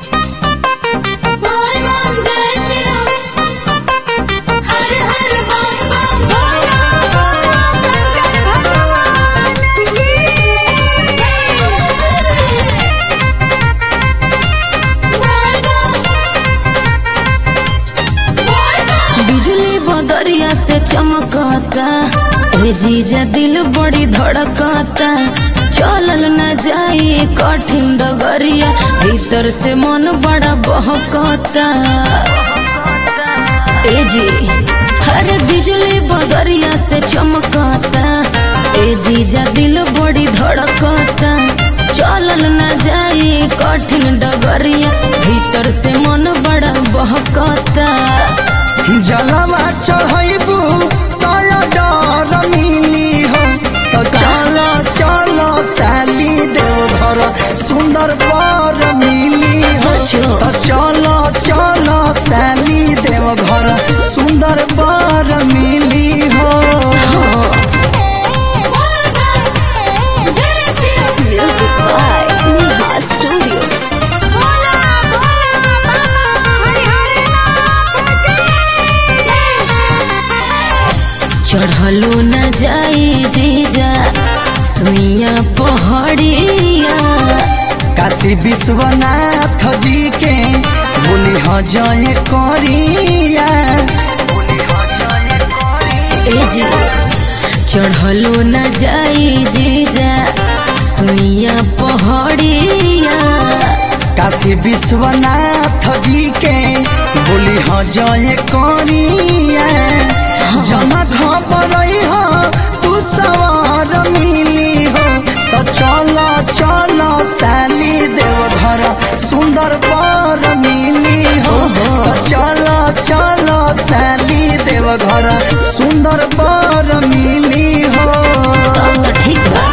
दरिया से चमकता ए जीजा दिल बड़ी धड़कता चलल न जाई कठिन डगरिया भीतर से मन बड़ा बहकता ए जी हर बिजली बदरिया से चमकता ए जीजा दिल बड़ी धड़कता चलल न जाई कठिन डगरिया भीतर से मन बड़ा बहकता जलवा चढ़बू तया डर मिली हो तो चलो चलो साली देव घर सुंदर बर मिली हो तो चलो चलो साली देव घर सुंदर बर मिली हो। Music by Neha Studio. चढ़लो न जाई जीजा सुइया पहाड़िया काशी विश्वनाथ जी के बोली हो जय करिया ए जी चढ़लो न जाई जीजा सुइया पहाड़िया काशी विश्वनाथ जी के बोली हो जय करिया जमा खबरई हो तू सवार मिली हो तो चलो चलो साली देव घर सुंदर बर मिली हो तो चलो चलो साली देव घर सुंदर बर मिली हो। तो ठीक बा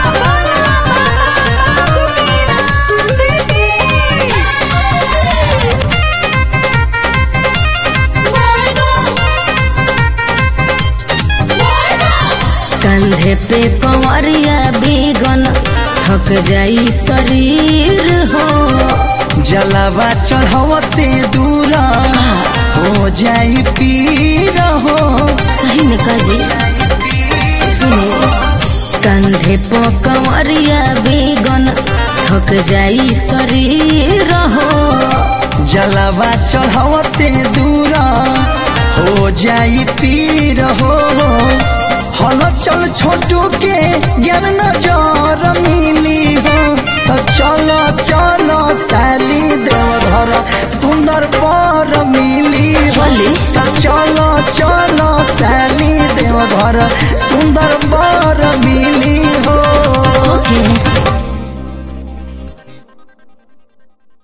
कंधे पे कंवरिया बेगन थक जाई शरीर हो जलवा चढ़वते दूरा हो जाई पीर हो। सही में काजी सुनो कंधे पे कंवरिया बेगन थक जाई शरीर हो जलवा चढ़वते दूरा हो जाई पीर हो। हल चल छोटू के ज्ञान नजर मिली हो तो चलो चलो साली देव घर सुंदर बर मिली हो तो चलो चलो साली देव घर सुंदर